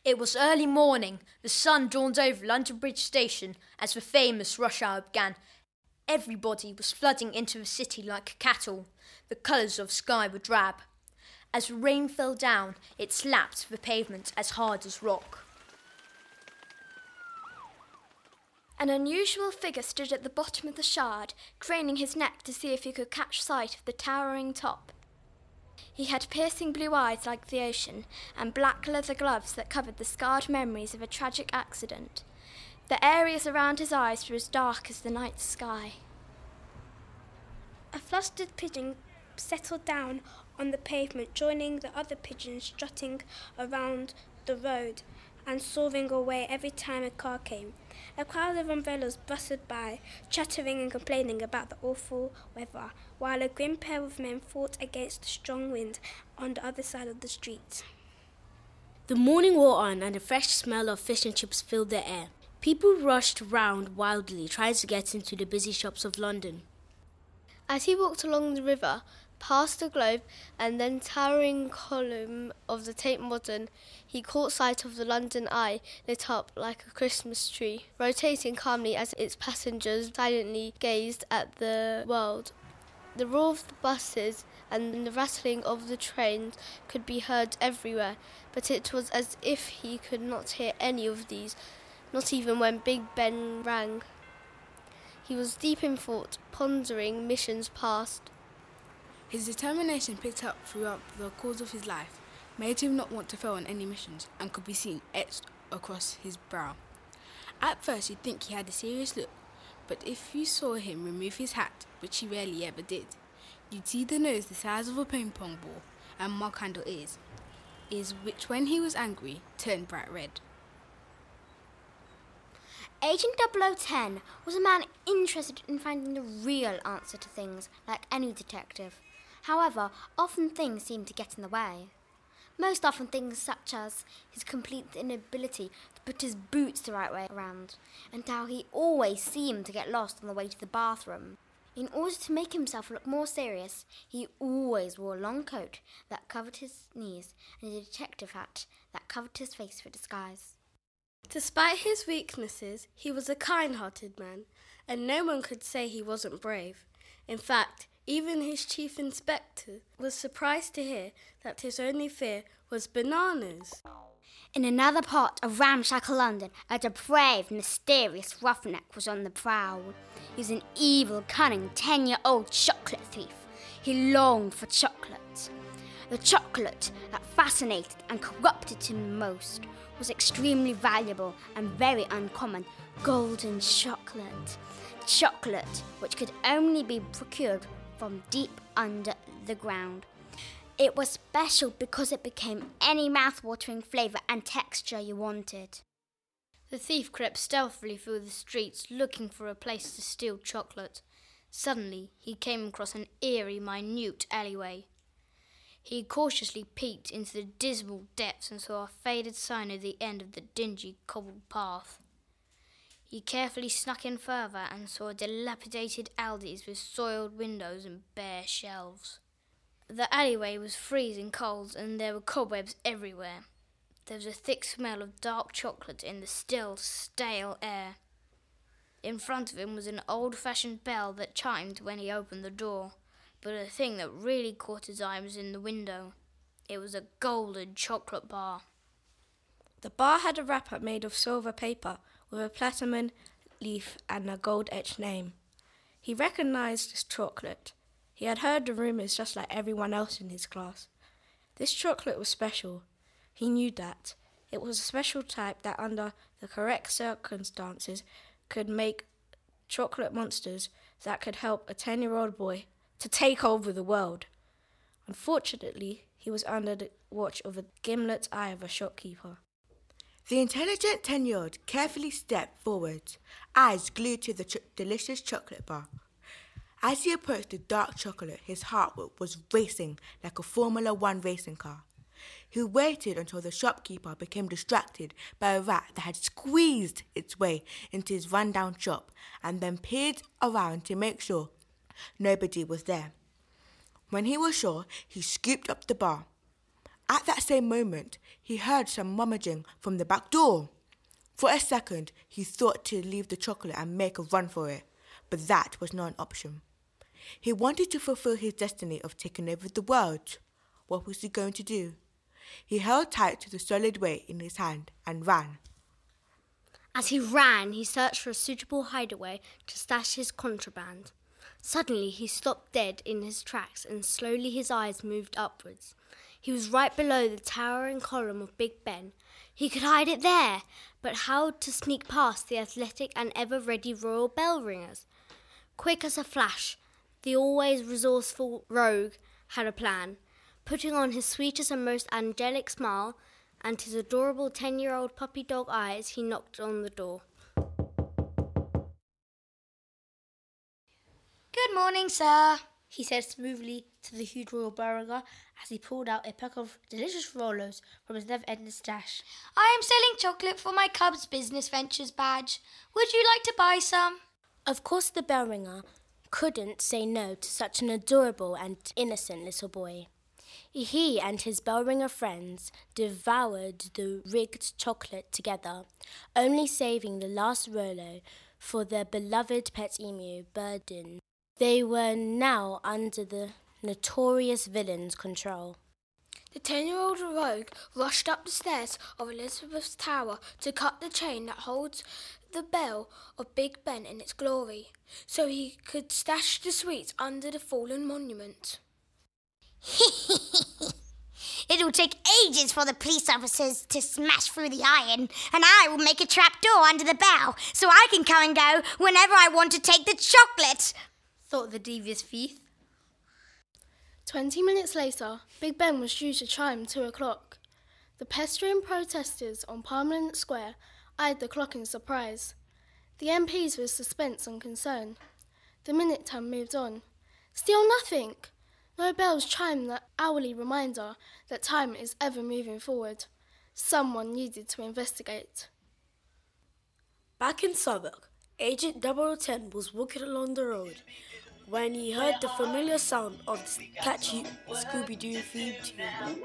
It was early morning. The sun dawned over London Bridge Station as the famous rush hour began. Everybody was flooding into the city like cattle. The colours of sky were drab. As the rain fell down, it slapped the pavement as hard as rock. An unusual figure stood at the bottom of the Shard, craning his neck to see if he could catch sight of the towering top. He had piercing blue eyes like the ocean, and black leather gloves that covered the scarred memories of a tragic accident. The areas around his eyes were as dark as the night sky. A flustered pigeon settled down on the pavement, joining the other pigeons strutting around the road and soaring away every time a car came. A crowd of umbrellas bustled by, chattering and complaining about the awful weather, while a grim pair of men fought against the strong wind on the other side of the street. The morning wore on, and a fresh smell of fish and chips filled the air. People rushed round wildly, trying to get into the busy shops of London. As he walked along the river, past the Globe and then towering column of the Tate Modern, he caught sight of the London Eye lit up like a Christmas tree, rotating calmly as its passengers silently gazed at the world. The roar of the buses and the rattling of the trains could be heard everywhere, but it was as if he could not hear any of these, not even when Big Ben rang. He was deep in thought, pondering missions past. His determination picked up throughout the course of his life, made him not want to fail on any missions, and could be seen etched across his brow. At first you'd think he had a serious look, but if you saw him remove his hat, which he rarely ever did, you'd see the nose the size of a ping-pong ball and mug-handle ears, which when he was angry turned bright red. Agent 010 was a man interested in finding the real answer to things, like any detective. However, often things seemed to get in the way. Most often things such as his complete inability to put his boots the right way around, and how he always seemed to get lost on the way to the bathroom. In order to make himself look more serious, he always wore a long coat that covered his knees and a detective hat that covered his face for disguise. Despite his weaknesses, he was a kind-hearted man, and no one could say he wasn't brave. In fact, even his chief inspector was surprised to hear that his only fear was bananas. In another part of ramshackle London, a depraved, mysterious roughneck was on the prowl. He was an evil, cunning 10-year-old chocolate thief. He longed for chocolate. The chocolate that fascinated and corrupted him most was extremely valuable and very uncommon, golden chocolate. Chocolate which could only be procured from deep under the ground. It was special because it became any mouth-watering flavour and texture you wanted. The thief crept stealthily through the streets looking for a place to steal chocolate. Suddenly he came across an eerie, minute alleyway. He cautiously peeked into the dismal depths and saw a faded sign at the end of the dingy cobbled path. He carefully snuck in further and saw dilapidated Aldi's with soiled windows and bare shelves. The alleyway was freezing cold and there were cobwebs everywhere. There was a thick smell of dark chocolate in the still, stale air. In front of him was an old-fashioned bell that chimed when he opened the door. But the thing that really caught his eye was in the window. It was a golden chocolate bar. The bar had a wrapper made of silver paper with a platinum leaf and a gold-etched name. He recognised this chocolate. He had heard the rumours just like everyone else in his class. This chocolate was special. He knew that. It was a special type that under the correct circumstances could make chocolate monsters that could help a 10-year-old boy to take over the world. Unfortunately, he was under the watch of a gimlet eye of a shopkeeper. The intelligent 10-year-old carefully stepped forward, eyes glued to the delicious chocolate bar. As he approached the dark chocolate, his heart was racing like a Formula One racing car. He waited until the shopkeeper became distracted by a rat that had squeezed its way into his rundown shop and then peered around to make sure nobody was there. When he was sure, he scooped up the bar. At that same moment, he heard some rummaging from the back door. For a second, he thought to leave the chocolate and make a run for it, but that was not an option. He wanted to fulfill his destiny of taking over the world. What was he going to do? He held tight to the solid weight in his hand and ran. As he ran, he searched for a suitable hideaway to stash his contraband. Suddenly, he stopped dead in his tracks and slowly his eyes moved upwards. He was right below the towering column of Big Ben. He could hide it there, but how to sneak past the athletic and ever-ready royal bell ringers? Quick as a flash, the always resourceful rogue had a plan. Putting on his sweetest and most angelic smile and his adorable 10-year-old puppy dog eyes, he knocked on the door. Good morning, sir, He said smoothly to the huge royal bell ringer as he pulled out a pack of delicious Rolos from his never-ending stash. I am selling chocolate for my Cubs Business Ventures badge. Would you like to buy some? Of course the bell ringer couldn't say no to such an adorable and innocent little boy. He and his bell ringer friends devoured the rigged chocolate together, only saving the last Rolo for their beloved pet emu, Burden. They were now under the notorious villain's control. The 10-year-old rogue rushed up the stairs of Elizabeth's tower to cut the chain that holds the bell of Big Ben in its glory, so he could stash the sweets under the fallen monument. It'll take ages for the police officers to smash through the iron, and I will make a trap door under the bell so I can come and go whenever I want to take the chocolate, thought the devious thief. 20 minutes later, Big Ben was due to chime 2 o'clock. The pestering protesters on Parliament Square eyed the clock in surprise. The MPs with suspense and concern. The minute hand moved on. Still nothing. No bells chimed the hourly reminder that time is ever moving forward. Someone needed to investigate. Back in Southwark, Agent 010 was walking along the road when he heard the familiar sound of the catchy Scooby-Doo theme tune.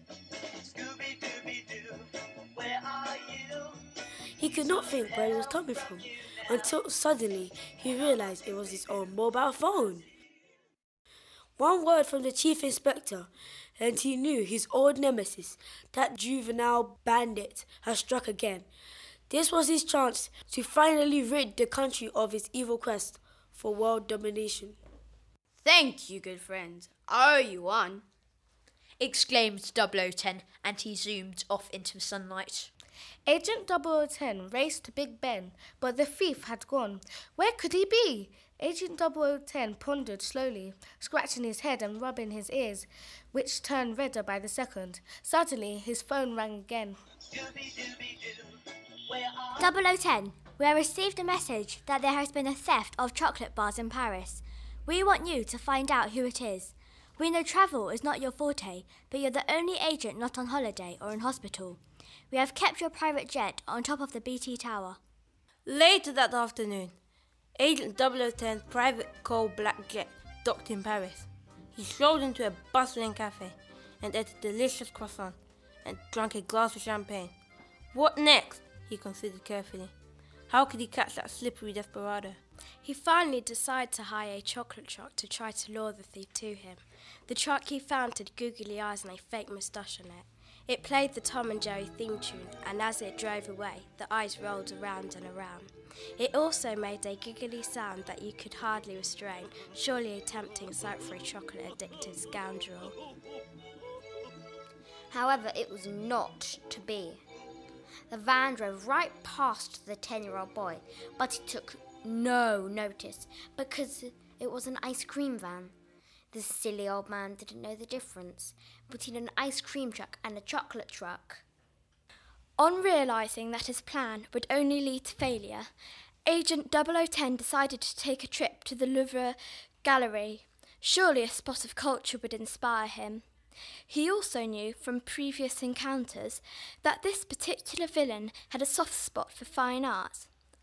He could not think where it was coming from until suddenly he realised it was his own mobile phone. One word from the chief inspector and he knew his old nemesis, that juvenile bandit, had struck again. This was his chance to finally rid the country of its evil quest for world domination. Thank you, good friend. I owe you one, exclaimed 010, and he zoomed off into the sunlight. Agent 010 raced to Big Ben, but the thief had gone. Where could he be? Agent 010 pondered slowly, scratching his head and rubbing his ears, which turned redder by the second. Suddenly, his phone rang again. 010, we have received a message that there has been a theft of chocolate bars in Paris. We want you to find out who it is. We know travel is not your forte, but you're the only agent not on holiday or in hospital. We have kept your private jet on top of the BT Tower. Later that afternoon, Agent 010's private coal black jet docked in Paris. He strolled into a bustling cafe and ate a delicious croissant and drank a glass of champagne. What next? He considered carefully. How could he catch that slippery desperado? He finally decided to hire a chocolate truck to try to lure the thief to him. The truck he found had googly eyes and a fake moustache on it. It played the Tom and Jerry theme tune, and as it drove away, the eyes rolled around and around. It also made a giggly sound that you could hardly restrain, surely a tempting sight for a chocolate-addicted scoundrel. However, it was not to be. The van drove right past the 10-year-old boy, but he took no notice because it was an ice cream van. The silly old man didn't know the difference between an ice cream truck and a chocolate truck. On realising that his plan would only lead to failure, Agent 010 decided to take a trip to the Louvre Gallery. Surely a spot of culture would inspire him. He also knew from previous encounters that this particular villain had a soft spot for fine arts.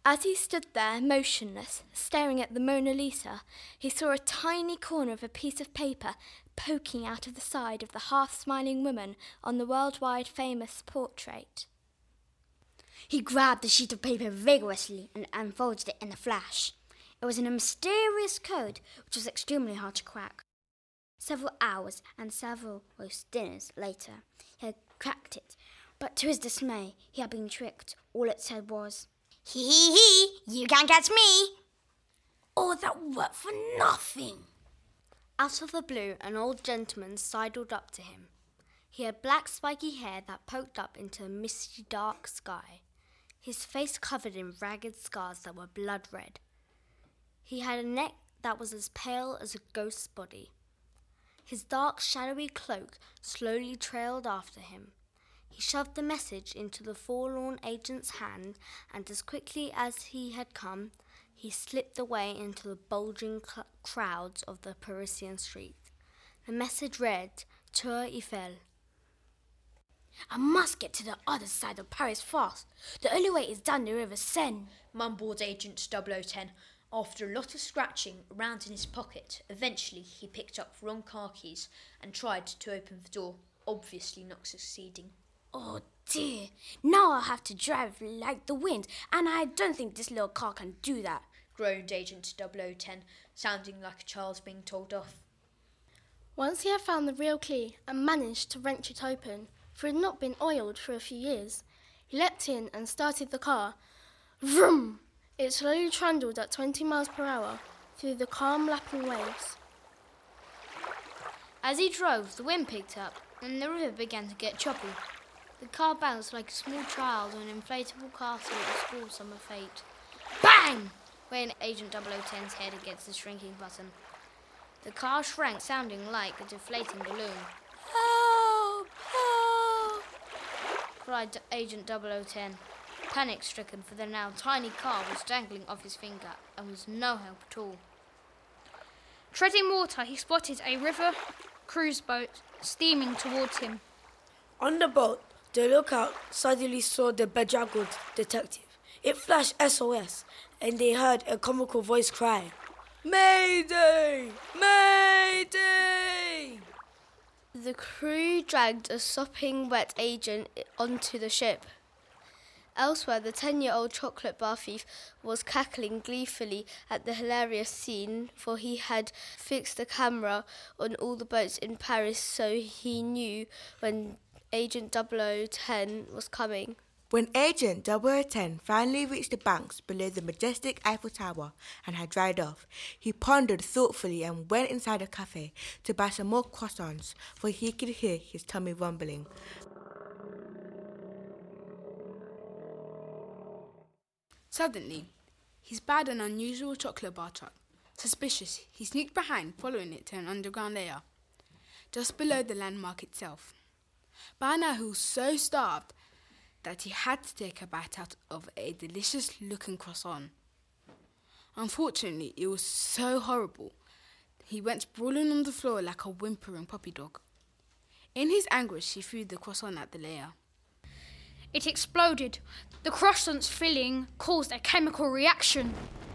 As he stood there, motionless, staring at the Mona Lisa, he saw a tiny corner of a piece of paper poking out of the side of the half-smiling woman on the worldwide famous portrait. He grabbed the sheet of paper vigorously and unfolded it in a flash. It was in a mysterious code which was extremely hard to crack. Several hours and several roast dinners later, he had cracked it, but to his dismay, he had been tricked. All it said was, "Hee hee hee, you can't catch me." All that work for nothing. Out of the blue, an old gentleman sidled up to him. He had black spiky hair that poked up into a misty dark sky, his face covered in ragged scars that were blood red. He had a neck that was as pale as a ghost's body. His dark, shadowy cloak slowly trailed after him. He shoved the message into the forlorn agent's hand, and as quickly as he had come, he slipped away into the bulging crowds of the Parisian street. The message read, Tour Eiffel. "I must get to the other side of Paris fast. The only way is down the River Seine," mumbled Agent 010. After a lot of scratching around in his pocket, eventually he picked up wrong car keys and tried to open the door, obviously not succeeding. "Oh dear, now I'll have to drive like the wind, and I don't think this little car can do that," groaned Agent 010, sounding like a child being told off. Once he had found the real key and managed to wrench it open, for it had not been oiled for a few years, he leapt in and started the car. Vroom! It slowly trundled at 20 miles per hour through the calm lapping waves. As he drove, the wind picked up and the river began to get choppy. The car bounced like a small child on an inflatable castle at a school summer fete. Bang! Went Agent 010's head against the shrinking button. The car shrank, sounding like a deflating balloon. Help! Help! Cried Agent 010, panic-stricken, for the now tiny car was dangling off his finger and was no help at all. Treading water, he spotted a river cruise boat steaming towards him. On the boat, the lookout suddenly saw the bedraggled detective. It flashed SOS, and they heard a comical voice cry, "Mayday! Mayday!" The crew dragged a sopping wet agent onto the ship. Elsewhere, the 10-year-old chocolate bar thief was cackling gleefully at the hilarious scene, for he had fixed a camera on all the boats in Paris so he knew when Agent 010 was coming. When Agent 010 finally reached the banks below the majestic Eiffel Tower and had dried off, he pondered thoughtfully and went inside a cafe to buy some more croissants, for he could hear his tummy rumbling. Suddenly, he spied an unusual chocolate bar truck. Suspicious, he sneaked behind, following it to an underground layer, just below the landmark itself. By now he was so starved that he had to take a bite out of a delicious-looking croissant. Unfortunately, it was so horrible, he went sprawling on the floor like a whimpering puppy dog. In his anguish, he threw the croissant at the layer. It exploded. The croissant's filling caused a chemical reaction.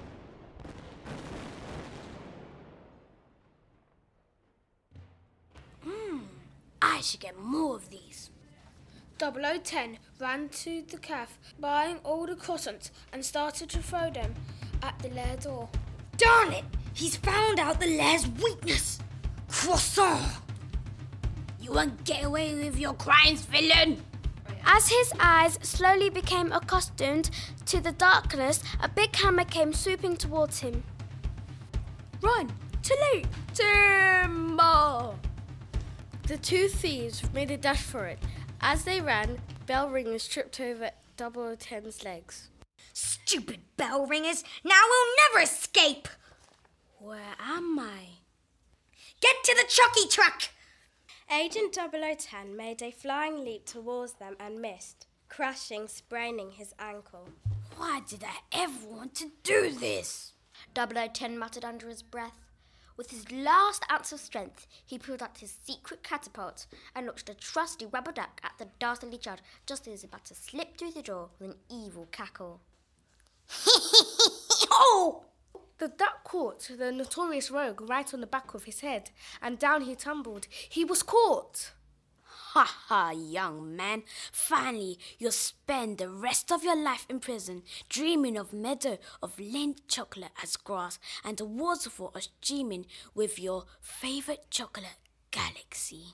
I should get more of these. 010 ran to the cafe, buying all the croissants, and started to throw them at the lair door. Darn it! He's found out the lair's weakness! Croissant! You won't get away with your crimes, villain! As his eyes slowly became accustomed to the darkness, a big hammer came swooping towards him. Run! Too late! Timber! The two thieves made a dash for it. As they ran, bell ringers tripped over 010's legs. Stupid bell ringers! Now we'll never escape! Where am I? Get to the chucky truck! Agent 010 made a flying leap towards them and missed, crashing, spraining his ankle. Why did I ever want to do this? 010 muttered under his breath. With his last ounce of strength, he pulled out his secret catapult and launched a trusty rubber duck at the dastardly child just as he was about to slip through the door with an evil cackle. Oh! The duck caught the notorious rogue right on the back of his head, and down he tumbled. He was caught. Ha ha, young man. Finally, you'll spend the rest of your life in prison, dreaming of meadow of Lindt chocolate as grass and a waterfall as streaming with your favourite chocolate galaxy.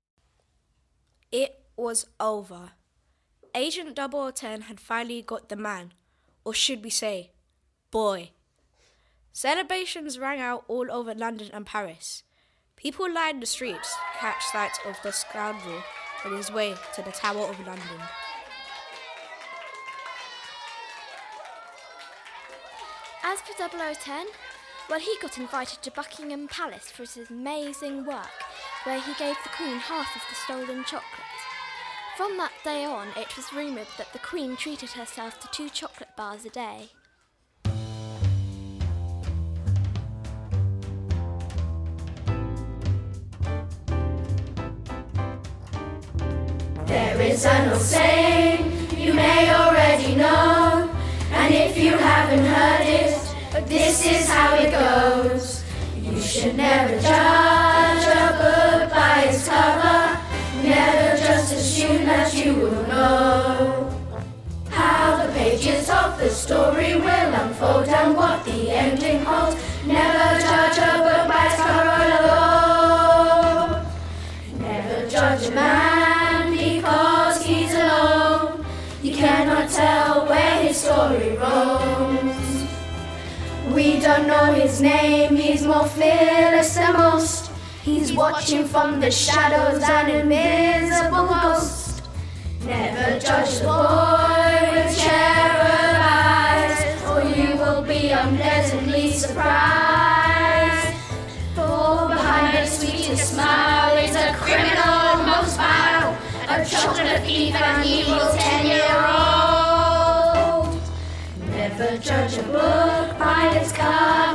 It was over. Agent 010 had finally got the man, or should we say, boy. Celebrations rang out all over London and Paris. People lined the streets to catch sight of the scoundrel on his way to the Tower of London. As for 010, well, he got invited to Buckingham Palace for his amazing work, where he gave the Queen half of the stolen chocolate. From that day on, it was rumoured that the Queen treated herself to 2 chocolate bars a day. There is an old saying you may already know, and if you haven't heard it, this is how it goes. You should never judge a book by its cover, never just assume that you will know how the pages of the story will unfold and what the ending holds. Never judge a book by its cover alone. Never judge a man because he's alone. You cannot tell where his story roams. We don't know his name, he's more fearless than most. He's watching from the shadows, an invisible ghost. Never judge the boy with cherub eyes, or you will be unpleasantly surprised. For behind the sweetest smile is a criminal most vile, a chocolate thief, an evil 10-year-old. Never judge a book by its cover.